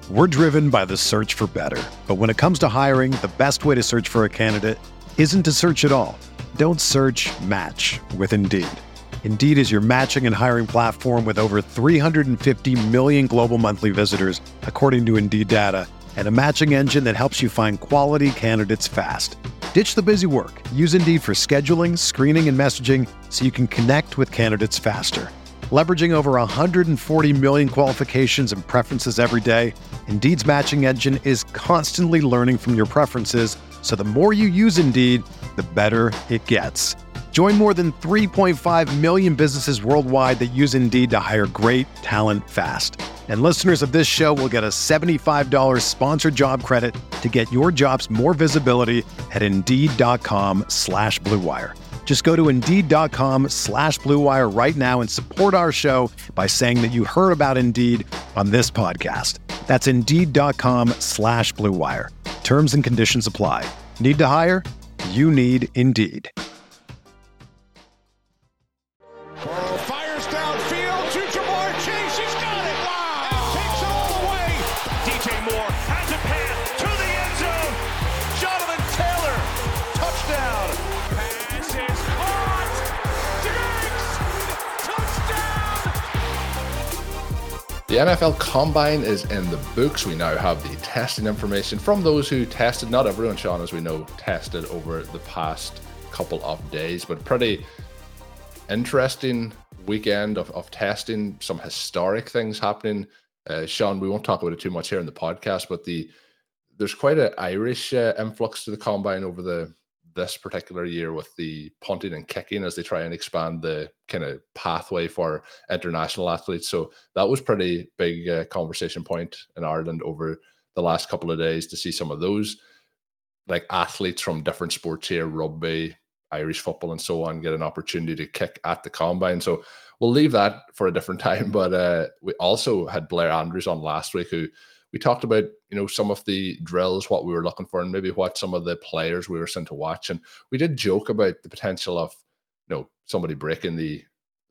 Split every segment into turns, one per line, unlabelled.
We're driven by the search for better. But when it comes to hiring, the best way to search for a candidate isn't to search at all. Don't search, match with Indeed. Indeed is your matching and hiring platform with over 350 million global monthly visitors, according to Indeed data, and a matching engine that helps you find quality candidates fast. Ditch the busy work. Use Indeed for scheduling, screening, and messaging so you can connect with candidates faster. Leveraging over 140 million qualifications and preferences every day, Indeed's matching engine is constantly learning from your preferences, so the more you use Indeed, the better it gets. Join more than 3.5 million businesses worldwide that use Indeed to hire great talent fast. And listeners of this show will get a $75 sponsored job credit to get your jobs more visibility at Indeed.com/Blue Wire. Just go to Indeed.com/Blue Wire right now and support our show by saying that you heard about Indeed on this podcast. That's Indeed.com/Blue Wire. Terms and conditions apply. Need to hire? You need Indeed.
Burrow fires downfield to Jamar Chase. He's got it. Wow. And takes it all the way. DJ Moore has a pass to the end zone. Jonathan Taylor. Touchdown. Pass is caught. Diggs. Touchdown.
The NFL Combine is in the books. We now have the testing information from those who tested. Not everyone, Sean, as we know, tested over the past couple of days, but pretty interesting weekend of testing, some historic things happening. Sean, we won't talk about it too much here in the podcast, but there's quite an Irish influx to the Combine over this particular year with the punting and kicking as they try and expand the kind of pathway for international athletes. So that was pretty big conversation point in Ireland over the last couple of days to see some of those like athletes from different sports here, rugby, Irish football and so on, get an opportunity to kick at the Combine. So we'll leave that for a different time. But we also had Blair Andrews on last week, who we talked about, some of the drills, what we were looking for, and maybe what some of the players we were sent to watch. And we did joke about the potential of, somebody breaking the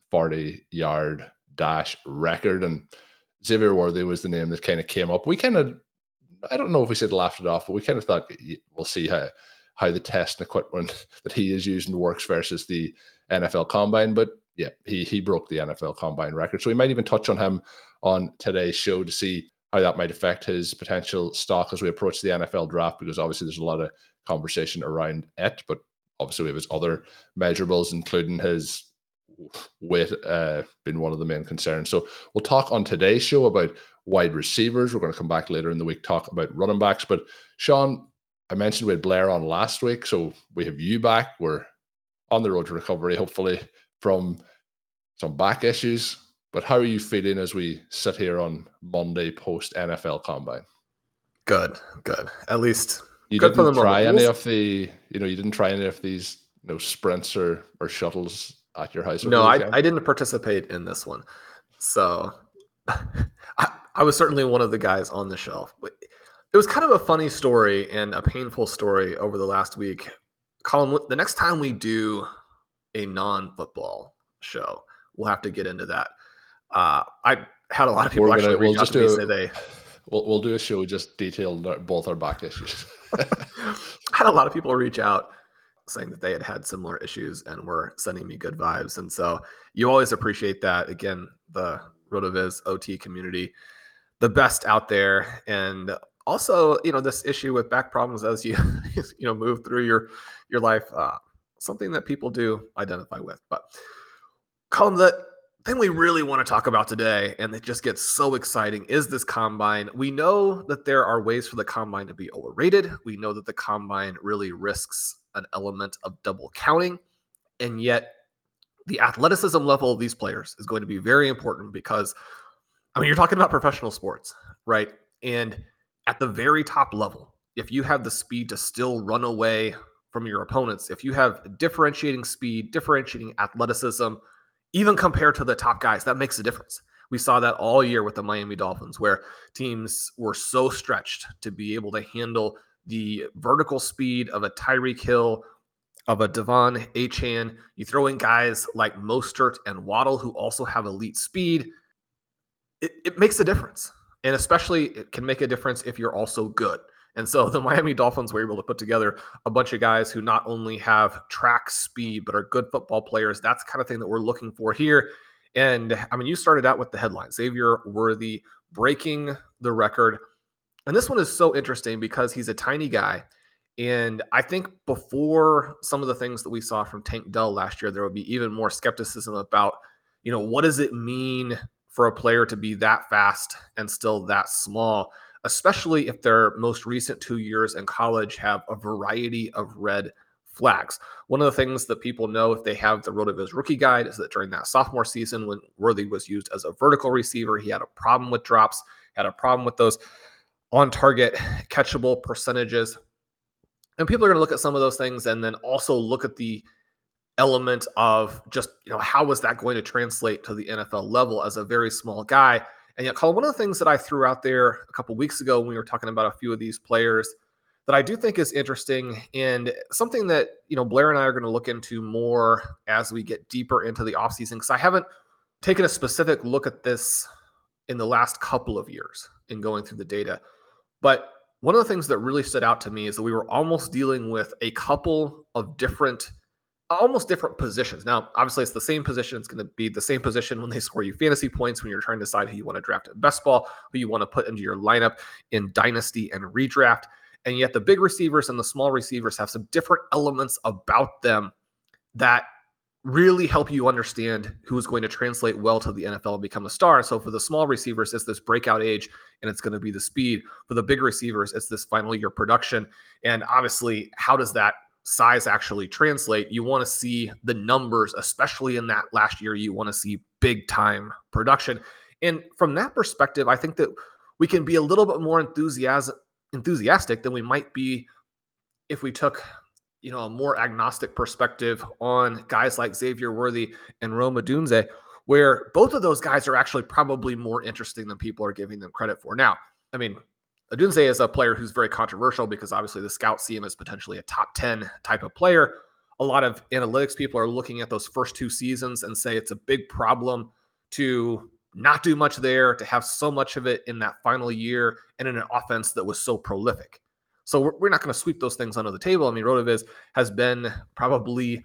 40-yard dash record. And Xavier Worthy was the name that kind of came up. We kind of, I don't know if we said laughed it off, but we kind of thought we'll see how the test and equipment that he is using works versus the NFL Combine. But yeah, he broke the NFL Combine record. So we might even touch on him on today's show to see how that might affect his potential stock as we approach the NFL draft, because obviously there's a lot of conversation around it, but obviously we have his other measurables, including his weight being one of the main concerns. So we'll talk on today's show about wide receivers. We're going to come back later in the week, talk about running backs. But Sean, I mentioned we had Blair on last week, so we have you back. We're on the road to recovery, hopefully, from some back issues. But how are you feeling as we sit here on Monday post NFL Combine?
Good. At least
you didn't try any of the, you didn't try any of these, sprints or shuttles at your house.
No, I didn't participate in this one. So I was certainly one of the guys on the shelf. It was kind of a funny story and a painful story over the last week. Colin, the next time we do a non-football show, we'll have to get into that. I had a lot of people reach out to me and say
we'll do a show just detailing both our back issues.
I had a lot of people reach out saying that they had similar issues and were sending me good vibes. And so you always appreciate that. Again, the RotoViz OT community, the best out there. And also, this issue with back problems as you, move through your life, something that people do identify with. But Colin, the thing we really want to talk about today, and it just gets so exciting, is this Combine. We know that there are ways for the Combine to be overrated. We know that the Combine really risks an element of double counting. And yet the athleticism level of these players is going to be very important because, you're talking about professional sports, right? And at the very top level, if you have the speed to still run away from your opponents, if you have differentiating speed, differentiating athleticism, even compared to the top guys, that makes a difference. We saw that all year with the Miami Dolphins, where teams were so stretched to be able to handle the vertical speed of a Tyreek Hill, of a Devon Achane. You throw in guys like Mostert and Waddle, who also have elite speed. It makes a difference. And especially it can make a difference if you're also good. And so the Miami Dolphins were able to put together a bunch of guys who not only have track speed, but are good football players. That's the kind of thing that we're looking for here. And I mean, you started out with the headline, Xavier Worthy breaking the record. And this one is so interesting because he's a tiny guy. And I think before some of the things that we saw from Tank Dell last year, there would be even more skepticism about, what does it mean for a player to be that fast and still that small, especially if their most recent 2 years in college have a variety of red flags. One of the things that people know if they have the RotoViz rookie guide is that during that sophomore season when Worthy was used as a vertical receiver, he had a problem with drops, had a problem with those on-target catchable percentages. And people are going to look at some of those things and then also look at the element of just, how was that going to translate to the NFL level as a very small guy? And yet, Colin, one of the things that I threw out there a couple of weeks ago when we were talking about a few of these players that I do think is interesting and something that, Blair and I are going to look into more as we get deeper into the offseason, because I haven't taken a specific look at this in the last couple of years in going through the data. But one of the things that really stood out to me is that we were almost dealing with a couple of almost different positions. Now, obviously, it's the same position. It's going to be the same position when they score you fantasy points, when you're trying to decide who you want to draft in best ball, who you want to put into your lineup in dynasty and redraft. And yet the big receivers and the small receivers have some different elements about them that really help you understand who is going to translate well to the NFL and become a star. So for the small receivers, it's this breakout age and it's going to be the speed. For the big receivers, it's this final year production. And obviously, how does that size actually translate? You want to see the numbers, especially in that last year. You want to see big time production. And from that perspective, I think that we can be a little bit more enthusiastic than we might be if we took a more agnostic perspective on guys like Xavier Worthy and Rome Odunze, where both of those guys are actually probably more interesting than people are giving them credit for. Now, I mean, Odunze is a player who's very controversial because obviously the scouts see him as potentially a top 10 type of player. A lot of analytics people are looking at those first 2 seasons and say it's a big problem to not do much there, to have so much of it in that final year and in an offense that was so prolific. So we're not going to sweep those things under the table. I mean, RotoViz has been probably,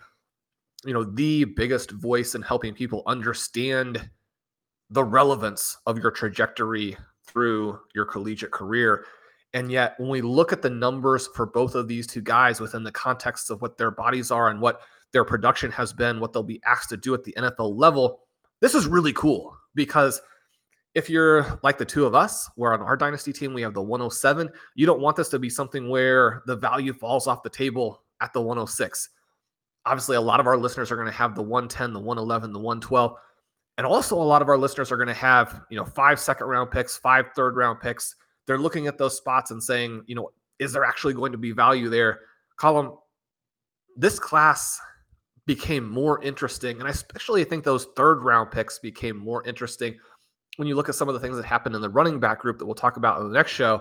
the biggest voice in helping people understand the relevance of your trajectory through your collegiate career. And yet when we look at the numbers for both of these two guys within the context of what their bodies are and what their production has been, what they'll be asked to do at the NFL level, this is really cool because if you're like the two of us, where on our dynasty team, we have the 107, you don't want this to be something where the value falls off the table at the 106. Obviously, a lot of our listeners are going to have the 110, the 111, the 112. And also a lot of our listeners are going to have, 5 second-round picks, 5 third-round picks. They're looking at those spots and saying, is there actually going to be value there? Colin, this class became more interesting. And I especially think those third-round picks became more interesting when you look at some of the things that happened in the running back group that we'll talk about in the next show.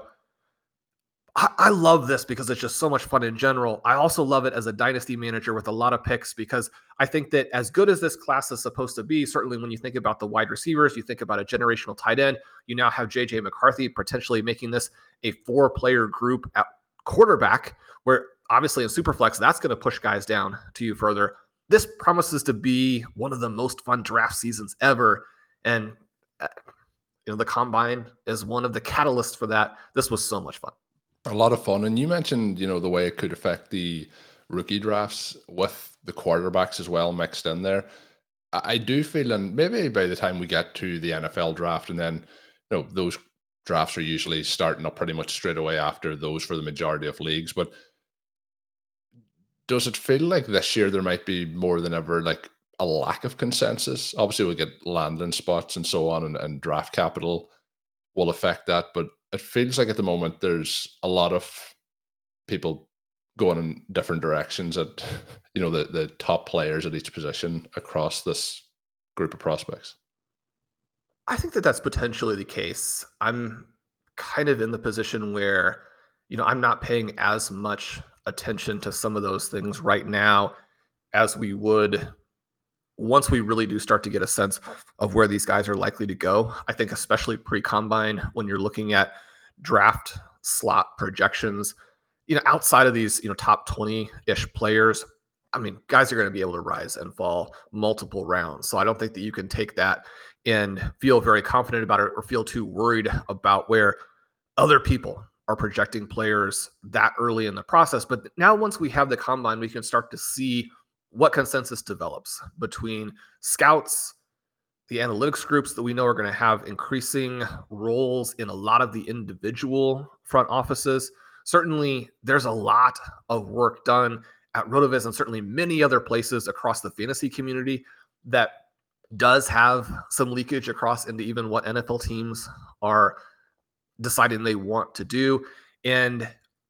I love this because it's just so much fun in general. I also love it as a dynasty manager with a lot of picks because I think that as good as this class is supposed to be, certainly when you think about the wide receivers, you think about a generational tight end, you now have J.J. McCarthy potentially making this a 4-player group at quarterback, where obviously in Superflex, that's going to push guys down to you further. This promises to be one of the most fun draft seasons ever. And the combine is one of the catalysts for that. This was so much fun.
A lot of fun. And you mentioned, the way it could affect the rookie drafts with the quarterbacks as well mixed in there. I do feel, and maybe by the time we get to the NFL draft, and then, those drafts are usually starting up pretty much straight away after those for the majority of leagues. But does it feel like this year there might be more than ever like a lack of consensus? Obviously, we'll get landing spots and so on, and draft capital will affect that. But it feels like at the moment there's a lot of people going in different directions at, the top players at each position across this group of prospects.
I think that that's potentially the case. I'm kind of in the position where, I'm not paying as much attention to some of those things right now as we would once we really do start to get a sense of where these guys are likely to go, I think especially pre-combine, when you're looking at draft slot projections, outside of these, top 20-ish players, I mean, guys are going to be able to rise and fall multiple rounds. So I don't think that you can take that and feel very confident about it or feel too worried about where other people are projecting players that early in the process. But now once we have the combine, we can start to see what consensus develops between scouts, the analytics groups that we know are going to have increasing roles in a lot of the individual front offices. Certainly, there's a lot of work done at RotoViz and certainly many other places across the fantasy community that does have some leakage across into even what NFL teams are deciding they want to do. And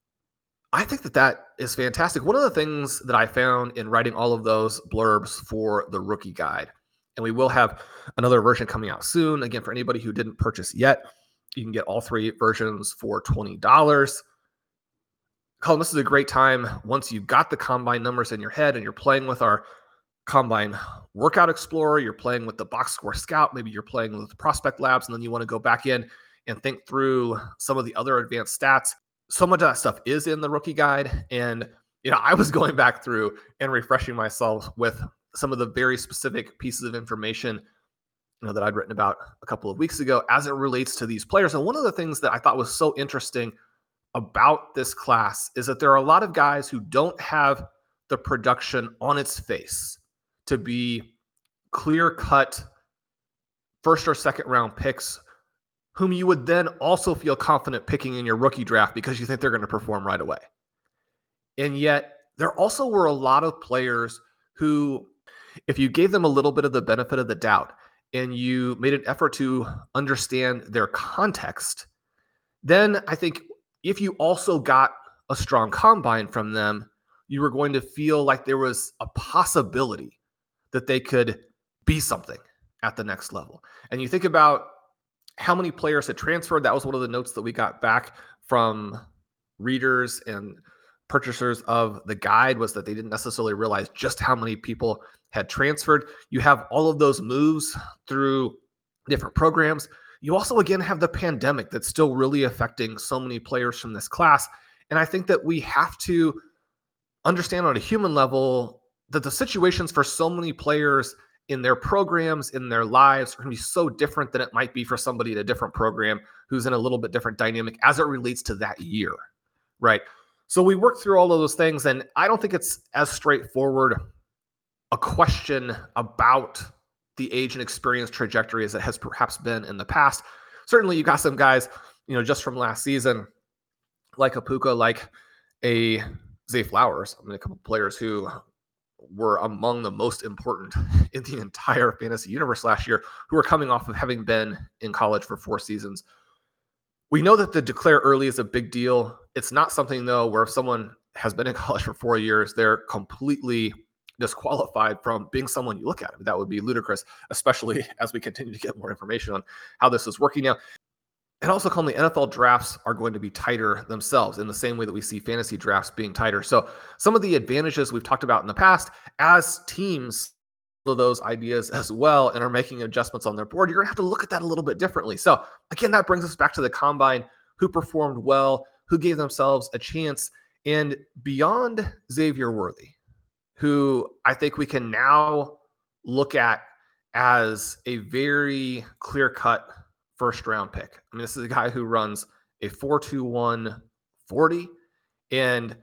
I think that is fantastic. One of the things that I found in writing all of those blurbs for the rookie guide, and we will have another version coming out soon. Again, for anybody who didn't purchase yet, you can get all 3 versions for $20. Colin, this is a great time once you've got the combine numbers in your head and you're playing with our combine workout explorer, you're playing with the box score scout, maybe you're playing with the prospect labs, and then you want to go back in and think through some of the other advanced stats. So much of that stuff is in the rookie guide. And, I was going back through and refreshing myself with some of the very specific pieces of information, that I'd written about a couple of weeks ago as it relates to these players. And one of the things that I thought was so interesting about this class is that there are a lot of guys who don't have the production on its face to be clear-cut first or second round picks whom you would then also feel confident picking in your rookie draft because you think they're going to perform right away. And yet there also were a lot of players who, if you gave them a little bit of the benefit of the doubt and you made an effort to understand their context, then I think if you also got a strong combine from them, you were going to feel like there was a possibility that they could be something at the next level. And you think about how many players had transferred. That was one of the notes that we got back from readers and purchasers of the guide, was that they didn't necessarily realize just how many people had transferred. You have all of those moves through different programs. You also, again, have the pandemic that's still really affecting so many players from this class. And I think that we have to understand on a human level that the situations for so many players in their programs, in their lives, are going to be so different than it might be for somebody in a different program who's in a little bit different dynamic as it relates to that year, right? So we worked through all of those things, and I don't think it's as straightforward a question about the age and experience trajectory as it has perhaps been in the past. Certainly you got some guys, just from last season, like a Puka, like a Zay Flowers. I mean, a couple of players who were among the most important in the entire fantasy universe last year, who are coming off of having been in college for 4 seasons. We know that the declare early is a big deal. It's not something, though, where if someone has been in college for 4 years, they're completely disqualified from being someone you look at. That would be ludicrous, especially as we continue to get more information on how this is working now. And also, the NFL drafts are going to be tighter themselves in the same way that we see fantasy drafts being tighter. So some of the advantages we've talked about in the past, as teams follow those ideas as well and are making adjustments on their board, you're going to have to look at that a little bit differently. So again, that brings us back to the combine, who performed well, who gave themselves a chance. And beyond Xavier Worthy, who I think we can now look at as a very clear-cut first-round pick. I mean, this is a guy who runs a 4.21 40, and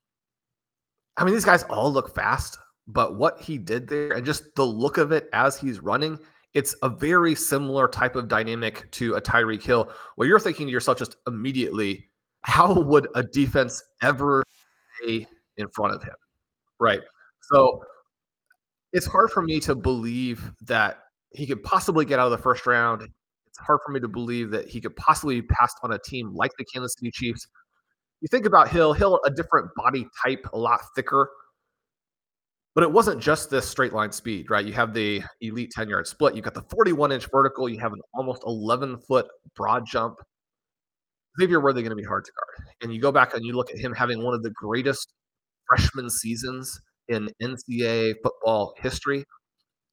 I mean, these guys all look fast, but what he did there and just the look of it as he's running, it's a very similar type of dynamic to a Tyreek Hill, where you're thinking to yourself just immediately, how would a defense ever stay in front of him, right? So it's hard for me to believe that he could possibly get out of the first round. It's hard for me to believe that he could possibly be passed on a team like the Kansas City Chiefs. You think about Hill, a different body type, a lot thicker. But it wasn't just this straight line speed, right? You have the elite 10-yard split. You've got the 41-inch vertical. You have an almost 11-foot broad jump. Xavier Worthy going to be hard to guard. And you go back and you look at him having one of the greatest freshman seasons in NCAA football history.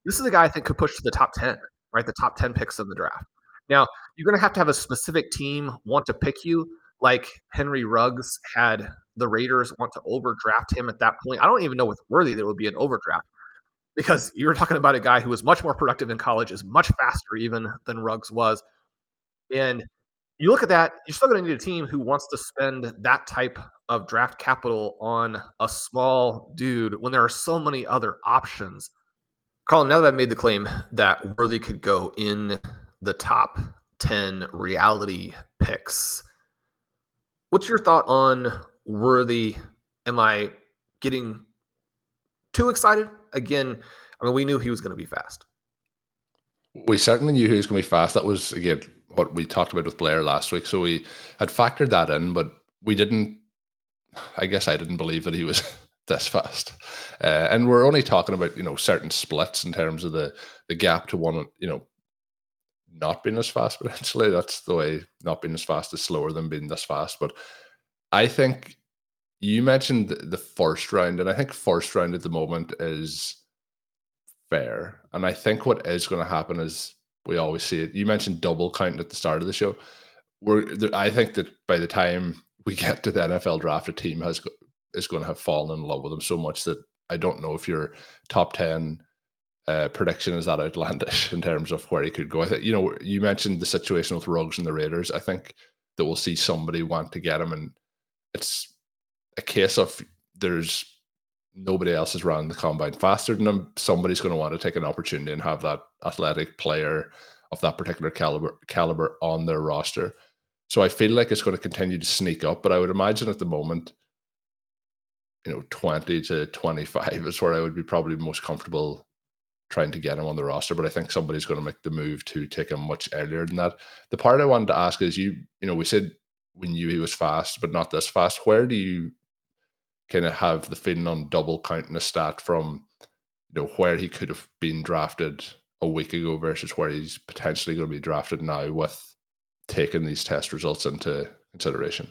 This is a guy I think could push to the top 10, right? The top 10 picks in the draft. Now, you're going to have a specific team want to pick you, like Henry Ruggs had the Raiders want to overdraft him at that point. I don't even know with Worthy there would be an overdraft, because you were talking about a guy who was much more productive in college, is much faster even than Ruggs was. And you look at that, you're still going to need a team who wants to spend that type of draft capital on a small dude when there are so many other options. Colin, now that I've made the claim that Worthy could go in the top 10 reality picks, what's your thought on Worthy? Am I getting too excited? Again, I mean, we knew he was going to be fast.
We certainly knew he was going to be fast. That was, again, what we talked about with Blair last week. So we had factored that in, but we didn't, I guess I didn't believe that he was this fast. And we're only talking about, certain splits in terms of the gap to one, not being as fast potentially. That's the way. Not being as fast is slower than being this fast. But I think you mentioned the first round, and I think first round at the moment is fair. And I think what is going to happen is, we always see it. You mentioned double counting at the start of the show. I think that by the time we get to the NFL draft, a team is going to have fallen in love with him so much that I don't know if your top 10 prediction is that outlandish in terms of where he could go. I think, you mentioned the situation with Ruggs and the Raiders. I think that we'll see somebody want to get him, and it's a case of there's nobody else is running the combine faster than him. Somebody's going to want to take an opportunity and have that athletic player of that particular caliber on their roster. So I feel like it's going to continue to sneak up, but I would imagine at the moment, 20 to 25 is where I would be probably most comfortable trying to get him on the roster. But I think somebody's going to make the move to take him much earlier than that. The part I wanted to ask is, we said we knew he was fast, but not this fast. Where do you kind of have the feeling on double counting a stat from, where he could have been drafted a week ago versus where he's potentially going to be drafted now, with taking these test results into consideration?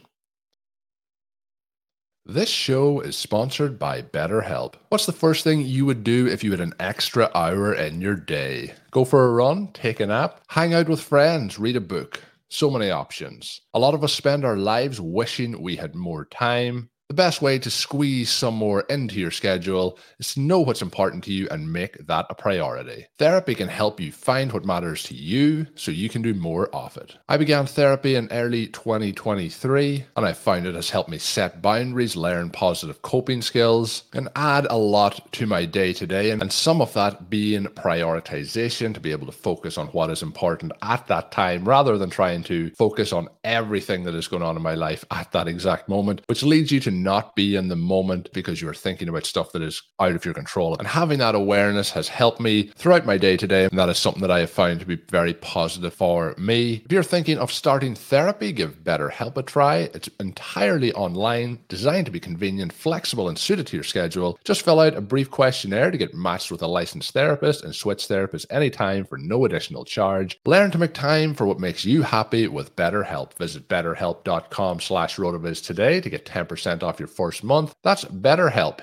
This show is sponsored by BetterHelp. What's the first thing you would do if you had an extra hour in your day? Go for a run, take a nap, hang out with friends, read a book. So many options. A lot of us spend our lives wishing we had more time. The best way to squeeze some more into your schedule is to know what's important to you and make that a priority. Therapy can help you find what matters to you so you can do more of it. I began therapy in early 2023, and I found it has helped me set boundaries, learn positive coping skills, and add a lot to my day-to-day, and some of that being prioritization, to be able to focus on what is important at that time rather than trying to focus on everything that is going on in my life at that exact moment, which leads you to not be in the moment because you're thinking about stuff that is out of your control. And having that awareness has helped me throughout my day-to-day, and that is something that I have found to be very positive for me. If you're thinking of starting therapy, give BetterHelp a try. It's entirely online, designed to be convenient, flexible, and suited to your schedule. Just fill out a brief questionnaire to get matched with a licensed therapist and switch therapists anytime for no additional charge. Learn to make time for what makes you happy with BetterHelp. Visit betterhelp.com/rotoviz today to get 10% off your first month. That's BetterHelp,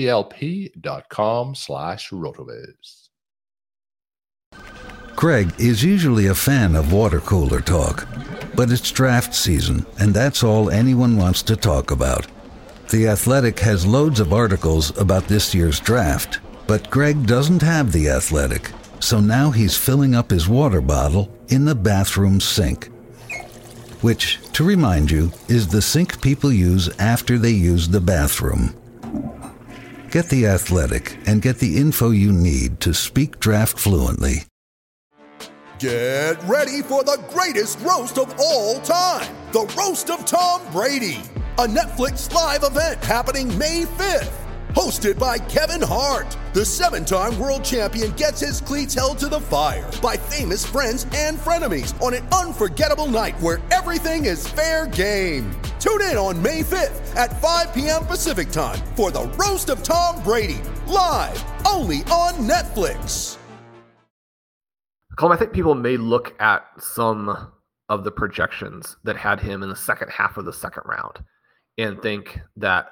HELP.com/rotoviz.
Greg is usually a fan of water cooler talk, but it's draft season, and that's all anyone wants to talk about. The Athletic has loads of articles about this year's draft, but Greg doesn't have The Athletic, so now he's filling up his water bottle in the bathroom sink. Which, to remind you, is the sink people use after they use the bathroom. Get The Athletic and get the info you need to speak draft fluently.
Get ready for the greatest roast of all time, the Roast of Tom Brady, a Netflix live event happening May 5th. Hosted by Kevin Hart, the 7-time world champion gets his cleats held to the fire by famous friends and frenemies on an unforgettable night where everything is fair game. Tune in on May 5th at 5 p.m. Pacific time for the Roast of Tom Brady, live only on Netflix.
Colin, I think people may look at some of the projections that had him in the second half of the second round and think that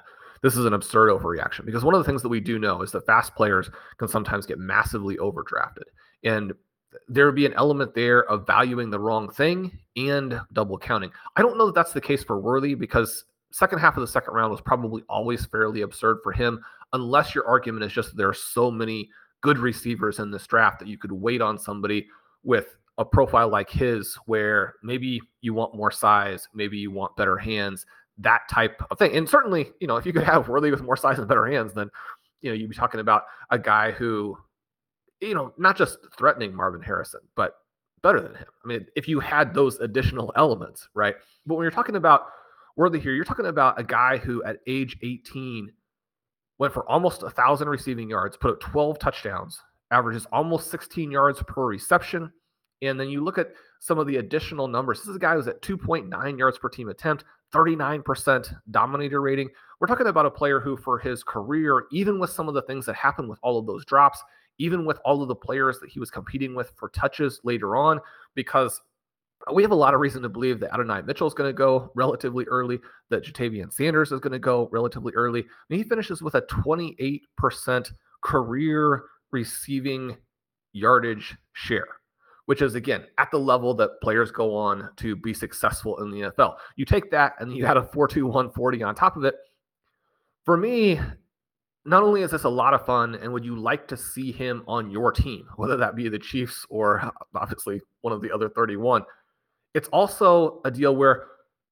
this is an absurd overreaction. Because one of the things that we do know is that fast players can sometimes get massively overdrafted. And there would be an element there of valuing the wrong thing and double counting. I don't know that that's the case for Worthy, because second half of the second round was probably always fairly absurd for him, unless your argument is just that there are so many good receivers in this draft that you could wait on somebody with a profile like his, where maybe you want more size, maybe you want better hands, that type of thing. And certainly, if you could have Worthy with more size and better hands, then, you'd be talking about a guy who, not just threatening Marvin Harrison, but better than him. I mean, if you had those additional elements, right? But when you're talking about Worthy here, you're talking about a guy who at age 18 went for almost 1,000 receiving yards, put up 12 touchdowns, averages almost 16 yards per reception. And then you look at some of the additional numbers. This is a guy who's at 2.9 yards per team attempt, 39% dominator rating. We're talking about a player who, for his career, even with some of the things that happened with all of those drops, even with all of the players that he was competing with for touches later on, because we have a lot of reason to believe that Adonai Mitchell is going to go relatively early, that Jatavian Sanders is going to go relatively early. I mean, he finishes with a 28% career receiving yardage share, which is, again, at the level that players go on to be successful in the NFL. You take that and you add a 4.2 140 on top of it. For me, not only is this a lot of fun, and would you like to see him on your team, whether that be the Chiefs or obviously one of the other 31, it's also a deal where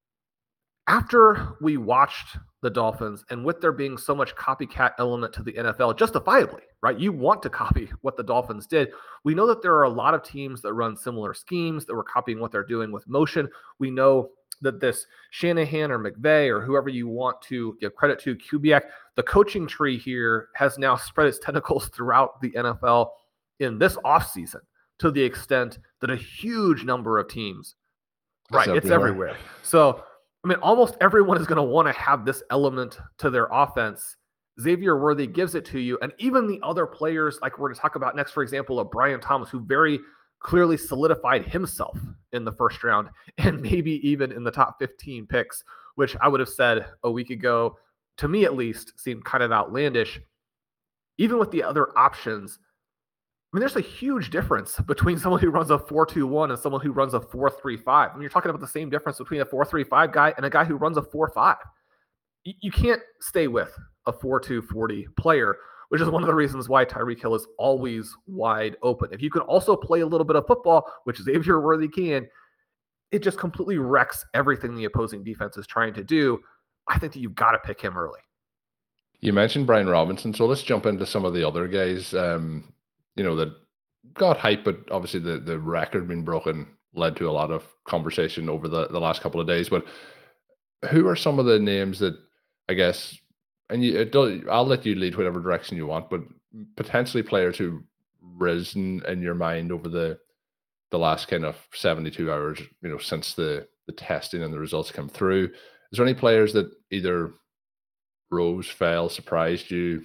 after we watched the Dolphins, and with there being so much copycat element to the NFL, justifiably, right? You want to copy what the Dolphins did. We know that there are a lot of teams that run similar schemes that were copying what they're doing with motion. We know that this Shanahan or McVay or whoever you want to give credit to, Kubiak, the coaching tree here has now spread its tentacles throughout the NFL in this offseason to the extent that a huge number of teams, it's everywhere. So, I mean, almost everyone is going to want to have this element to their offense. Xavier Worthy gives it to you. And even the other players, like we're going to talk about next, for example, of Brian Thomas, who very clearly solidified himself in the first round and maybe even in the top 15 picks, which I would have said a week ago, to me at least, seemed kind of outlandish. Even with the other options, I mean, there's a huge difference between someone who runs a 4.21 and someone who runs a 4.35. I mean, you're talking about the same difference between a 4.35 guy and a guy who runs a 4.5. You can't stay with a 4.2 40 player, which is one of the reasons why Tyreek Hill is always wide open. If you can also play a little bit of football, which Xavier Worthy can, it just completely wrecks everything the opposing defense is trying to do. I think that you've got to pick him early.
You mentioned Brian Robinson, so let's jump into some of the other guys. That got hype, but obviously the record being broken led to a lot of conversation over the last couple of days. But who are some of the names that, I guess, and I'll let you lead whatever direction you want, but potentially players who risen in your mind over the last kind of 72 hours, since the testing and the results come through? Is there any players that either rose, fell, surprised you,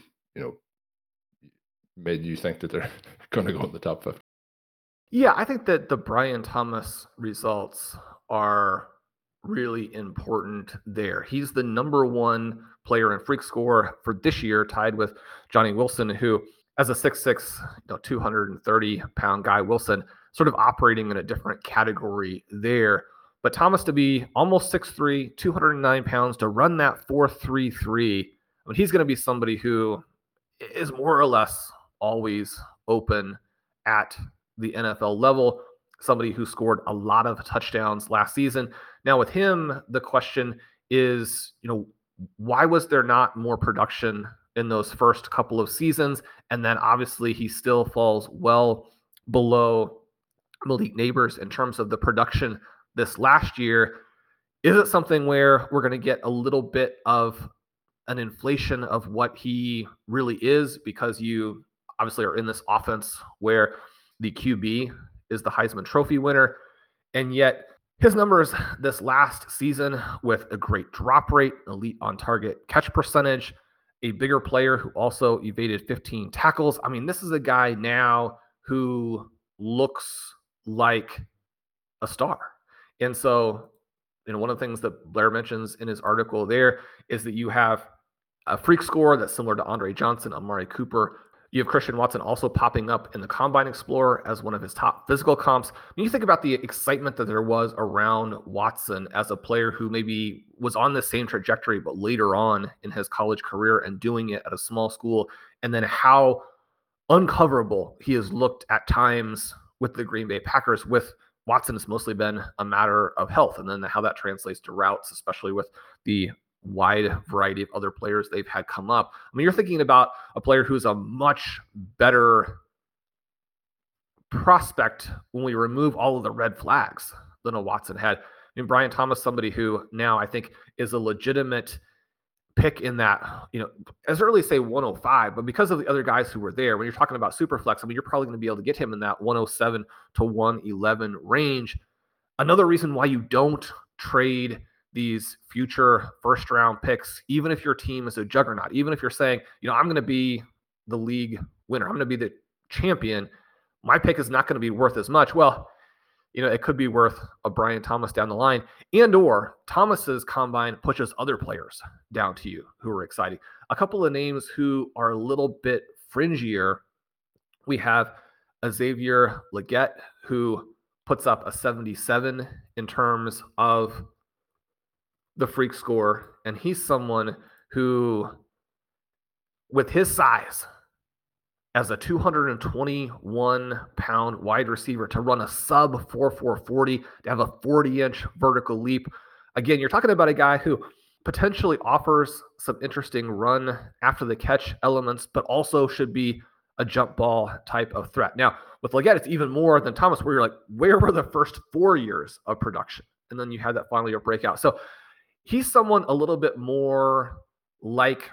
made you think that they're going to go in the top 50?
Yeah, I think that the Brian Thomas results are really important there. He's the number one player in Freak Score for this year, tied with Johnny Wilson, who, as a 6'6", 230-pound guy, Wilson sort of operating in a different category there. But Thomas to be almost 6'3", 209 pounds, to run that 4.33, I mean, he's going to be somebody who is more or less always open at the NFL level, somebody who scored a lot of touchdowns last season. Now with him, the question is, why was there not more production in those first couple of seasons? And then obviously he still falls well below Malik Neighbors in terms of the production this last year. Is it something where we're going to get a little bit of an inflation of what he really is, because you obviously are in this offense where the QB is the Heisman Trophy winner, and yet his numbers this last season, with a great drop rate, elite on target catch percentage, a bigger player who also evaded 15 tackles. I mean, this is a guy now who looks like a star. And so, one of the things that Blair mentions in his article there is that you have a freak score that's similar to Andre Johnson, Amari Cooper. You have Christian Watson also popping up in the Combine Explorer as one of his top physical comps. When you think about the excitement that there was around Watson as a player who maybe was on the same trajectory, but later on in his college career and doing it at a small school, and then how uncoverable he has looked at times with the Green Bay Packers. With Watson, it's mostly been a matter of health, and then how that translates to routes, especially with the wide variety of other players they've had come up. I mean, you're thinking about a player who's a much better prospect when we remove all of the red flags than a Watson had. I mean, Brian Thomas, somebody who now I think is a legitimate pick in that, as early as say 105, but because of the other guys who were there, when you're talking about Superflex, I mean, you're probably going to be able to get him in that 107 to 111 range. Another reason why you don't trade these future first round picks, even if your team is a juggernaut, even if you're saying, I'm going to be the league winner, I'm going to be the champion, my pick is not going to be worth as much. Well, it could be worth a Brian Thomas down the line, and or Thomas's combine pushes other players down to you who are exciting. A couple of names who are a little bit fringier. We have a Xavier Legette, who puts up a 77 in terms of the freak score, and he's someone who, with his size as a 221-pound wide receiver, to run a sub 4.40, to have a 40-inch vertical leap. Again, you're talking about a guy who potentially offers some interesting run after the catch elements, but also should be a jump ball type of threat. Now, with Legette, it's even more than Thomas, where you're like, where were the first 4 years of production? And then you had that final year breakout. So he's someone a little bit more like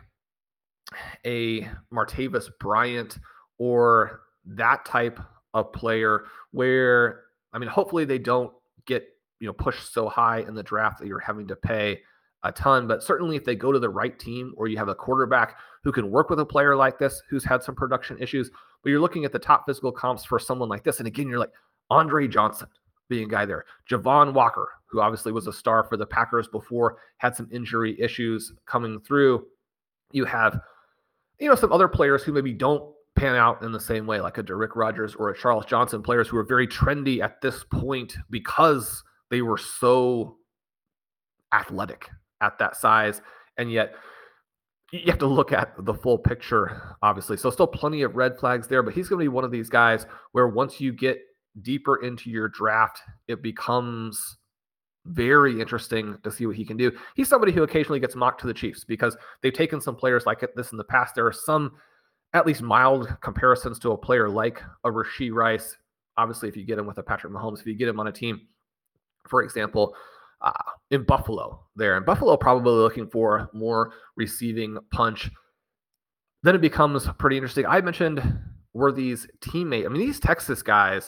a Martavis Bryant or that type of player where, hopefully they don't get, pushed so high in the draft that you're having to pay a ton. But certainly if they go to the right team, or you have a quarterback who can work with a player like this, who's had some production issues, but you're looking at the top physical comps for someone like this. And again, you're like Andre Johnson being a guy there. Javon Walker, who obviously was a star for the Packers before, had some injury issues coming through. You have, some other players who maybe don't pan out in the same way, like a Derrick Rogers or a Charles Johnson, players who are very trendy at this point because they were so athletic at that size. And yet you have to look at the full picture, obviously. So still plenty of red flags there, but he's going to be one of these guys where once you get deeper into your draft, it becomes very interesting to see what he can do. He's somebody who occasionally gets mocked to the Chiefs because they've taken some players like this in the past. There are some at least mild comparisons to a player like a Rashee Rice. Obviously, if you get him with a Patrick Mahomes, if you get him on a team, for example, in Buffalo there. And Buffalo probably looking for more receiving punch. Then it becomes pretty interesting. I mentioned Worthy's teammate. These Texas guys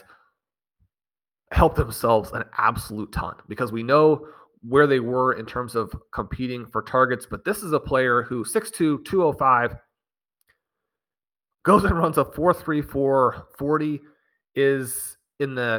help themselves an absolute ton because we know where they were in terms of competing for targets. But this is a player who 6'2", 205, goes and runs a 4.34 40, is in the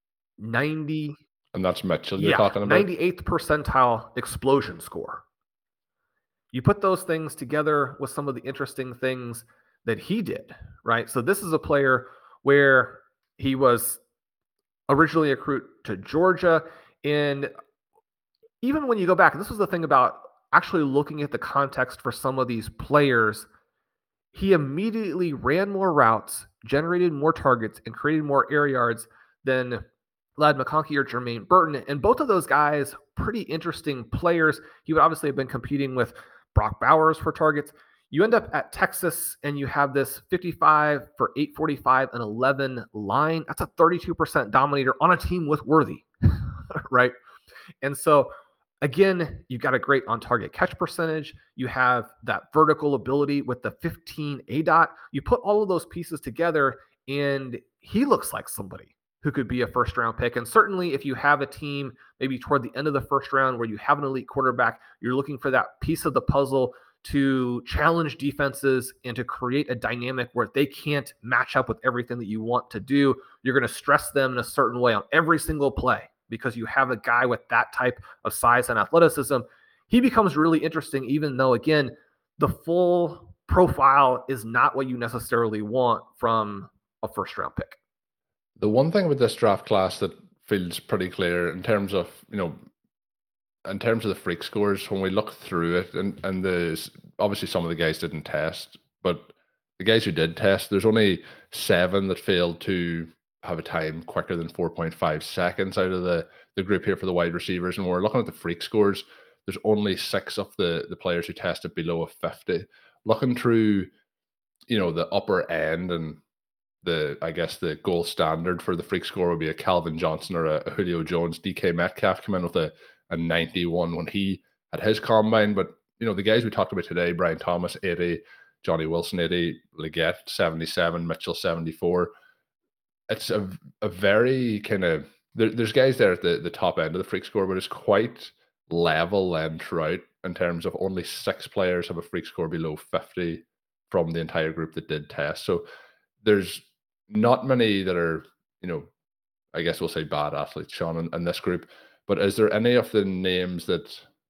90.
And that's Mitchell you're talking about?
98th percentile explosion score. You put those things together with some of the interesting things that he did, right? So this is a player where he was originally a recruit to Georgia. And even when you go back, and this was the thing about actually looking at the context for some of these players, he immediately ran more routes, generated more targets, and created more air yards than Ladd McConkey or Jermaine Burton. And both of those guys, pretty interesting players. He would obviously have been competing with Brock Bowers for targets. You end up at Texas and you have this 55 for 845 and 11 line. That's a 32% dominator on a team with Worthy, right? And so again, you've got a great on-target catch percentage. You have that vertical ability with the 15 ADOT. You put all of those pieces together and he looks like somebody who could be a first-round pick. And certainly if you have a team maybe toward the end of the first round where you have an elite quarterback, you're looking for that piece of the puzzle to challenge defenses and to create a dynamic where they can't match up with everything that you want to do. You're going to stress them in a certain way on every single play because you have a guy with that type of size and athleticism. He becomes really interesting, even though, again, the full profile is not what you necessarily want from a first round pick.
The one thing with this draft class that feels pretty clear in terms of, in terms of the freak scores, when we look through it, and obviously some of the guys didn't test, but the guys who did test, there's only 7 that failed to have a time quicker than 4.5 seconds out of the group here for the wide receivers. And when we're looking at the freak scores, there's only 6 of the players who tested below a 50. Looking through, the upper end, and I guess the gold standard for the freak score would be a Calvin Johnson or a Julio Jones. DK Metcalf came in with a 91 when he had his combine. But, the guys we talked about today, Brian Thomas, 80, Johnny Wilson, 80, Leggett, 77, Mitchell, 74. It's a very kind of, there's guys there at the top end of the freak score, but it's quite level and throughout in terms of only 6 players have a freak score below 50 from the entire group that did test. So there's not many that are, I guess we'll say bad athletes, Sean, in this group. But is there any of the names that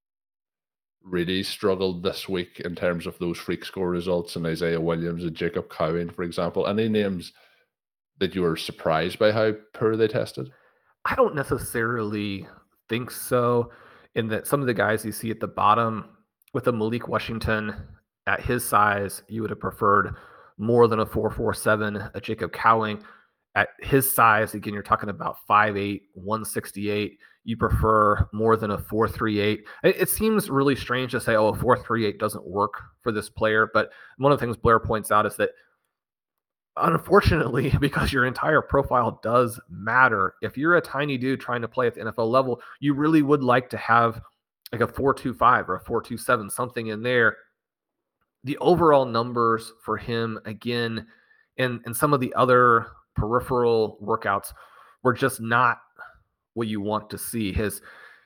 really struggled this week in terms of those freak score results, and Isaiah Williams and Jacob Cowing, for example? Any names that you were surprised by how poor they tested?
I don't necessarily think so, in that some of the guys you see at the bottom with a Malik Washington at his size, you would have preferred more than a 4.47, a Jacob Cowing at his size. Again, you're talking about 5'8", 168. You prefer more than a 4.38. It seems really strange to say, a 4.38 doesn't work for this player. But one of the things Blair points out is that, unfortunately, because your entire profile does matter, if you're a tiny dude trying to play at the NFL level, you really would like to have like a 4.25 or a 4.27, something in there. The overall numbers for him, again, and some of the other peripheral workouts were just not what you want to see. His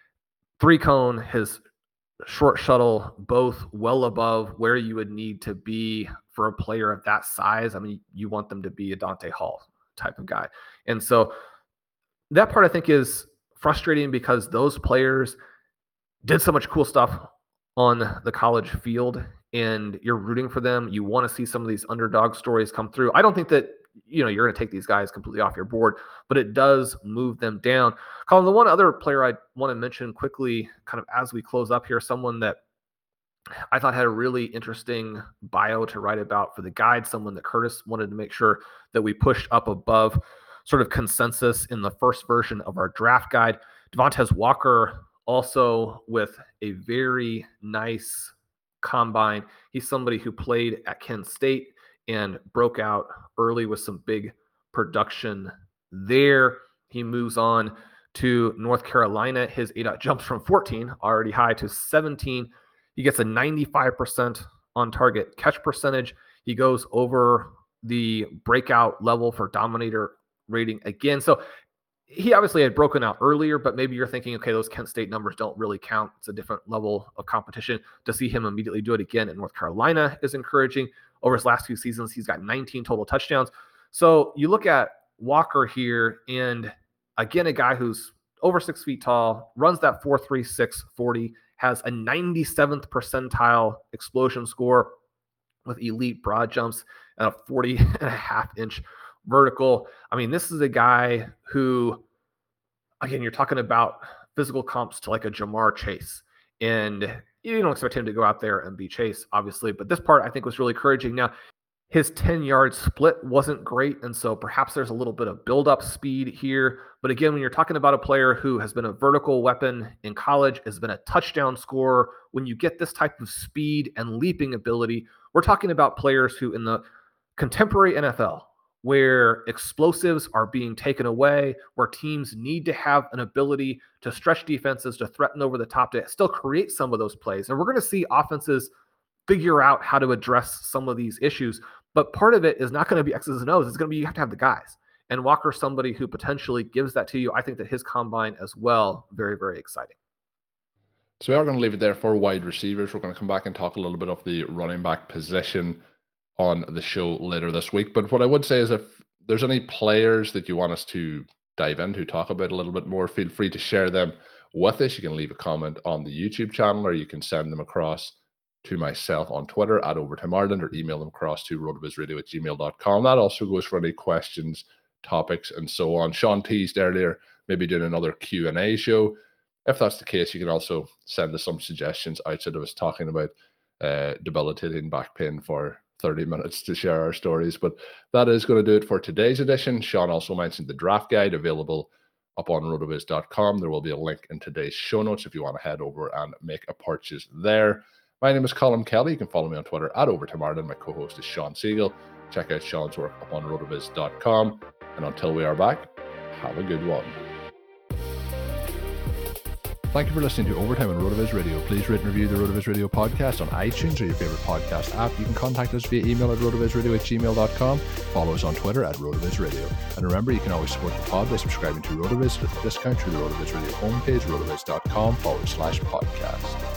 3-cone, his short shuttle, both well above where you would need to be for a player of that size. I mean, you want them to be a Dante Hall type of guy. And so that part I think is frustrating, because those players did so much cool stuff on the college field, and you're rooting for them. You want to see some of these underdog stories come through. I don't think that, you're going to take these guys completely off your board, but it does move them down. Colin, the one other player I want to mention quickly, kind of as we close up here, someone that I thought had a really interesting bio to write about for the guide, someone that Curtis wanted to make sure that we pushed up above sort of consensus in the first version of our draft guide. Devontae Walker, also with a very nice combine. He's somebody who played at Kent State and broke out early with some big production there. He moves on to North Carolina. His ADOT jumps from 14, already high, to 17. He gets a 95% on target catch percentage. He goes over the breakout level for dominator rating again. So he obviously had broken out earlier, but maybe you're thinking, okay, those Kent State numbers don't really count. It's a different level of competition. To see him immediately do it again in North Carolina is encouraging. Over his last 2 seasons, he's got 19 total touchdowns. So you look at Walker here, and again, a guy who's over 6 feet tall, runs that 4.36 40, has a 97th percentile explosion score with elite broad jumps and a 40.5-inch vertical. I mean, this is a guy who, again, you're talking about physical comps to like a Jamar Chase, and you don't expect him to go out there and be Chase, obviously, but this part I think was really encouraging. Now, his 10-yard split wasn't great, and so perhaps there's a little bit of build-up speed here. But again, when you're talking about a player who has been a vertical weapon in college, has been a touchdown scorer, when you get this type of speed and leaping ability, we're talking about players who in the contemporary NFL, where explosives are being taken away, where teams need to have an ability to stretch defenses, to threaten over the top, to still create some of those plays. And we're going to see offenses figure out how to address some of these issues. But part of it is not going to be X's and O's. It's going to be, you have to have the guys. And Walker's somebody who potentially gives that to you. I think that his combine as well, very, very exciting.
So we are going to leave it there for wide receivers. We're going to come back and talk a little bit of the running back position on the show later this week. But what I would say is, if there's any players that you want us to dive into, talk about a little bit more, feel free to share them with us. You can leave a comment on the YouTube channel, or you can send them across to myself on Twitter at Overtime Ireland, or email them across to rotovisradio@gmail.com. That also goes for any questions, topics, and so on. Sean teased earlier, maybe doing another Q&A show. If that's the case, you can also send us some suggestions outside of us talking about debilitating back pain for 30 minutes to share our stories. But that is going to do it for today's edition. Sean also mentioned the draft guide available up on rotoviz.com. There will be a link in today's show notes if you want to head over and make a purchase there. My name is Colin Kelly. You can follow me on Twitter at Overtime Ireland. My co-host is Sean Siegel. Check out Sean's work up on rotoviz.com. And until we are back, have a good one. Thank you for listening to Overtime on RotoViz Radio. Please rate and review the RotoViz Radio podcast on iTunes or your favorite podcast app. You can contact us via email at rotovizradio@gmail.com. Follow us on Twitter at RotoViz Radio. And remember, you can always support the pod by subscribing to RotoViz with a discount through the RotoViz Radio homepage, rotoviz.com/podcast.